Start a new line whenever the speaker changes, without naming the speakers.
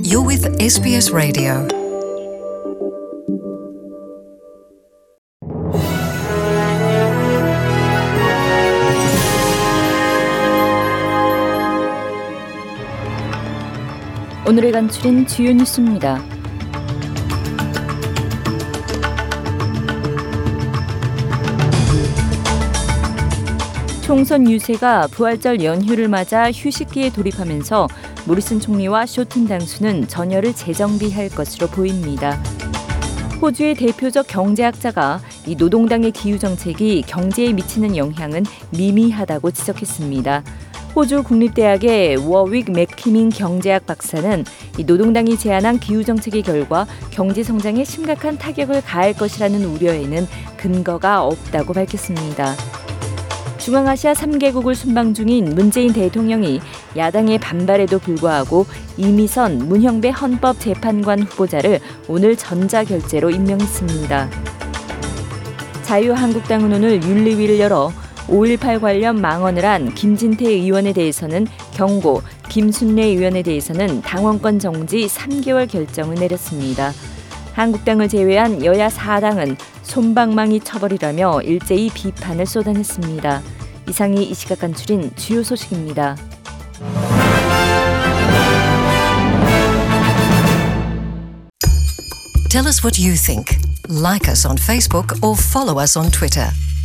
You're with SBS Radio.
오늘의 간추린 주요 뉴스입니다. 총선 유세가 부활절 연휴를 맞아 휴식기에 돌입하면서 모리슨 총리와 쇼튼 당수는 전열을 재정비할 것으로 보입니다. 호주의 대표적 경제학자가 이 노동당의 기후 정책이 경제에 미치는 영향은 미미하다고 지적했습니다. 호주 국립대학의 워윅 맥키밍 경제학 박사는 이 노동당이 제안한 기후 정책의 결과 경제 성장에 심각한 타격을 가할 것이라는 우려에는 근거가 없다고 밝혔습니다. 중앙아시아 3개국을 순방 중인 문재인 대통령이 야당의 반발에도 불구하고 이미선 문형배 헌법재판관 후보자를 오늘 전자결재로 임명했습니다. 자유한국당은 오늘 윤리위를 열어 5.18 관련 망언을 한 김진태 의원에 대해서는 경고, 김순례 의원에 대해서는 당원권 정지 3개월 결정을 내렸습니다. 한국당을 제외한 여야 4당은 솜방망이 처벌이라며 일제히 비판을 쏟아냈습니다. 이상이 이 시각 간추린 주요 소식입니다.
Tell us what you think. Like us on Facebook or follow us on Twitter.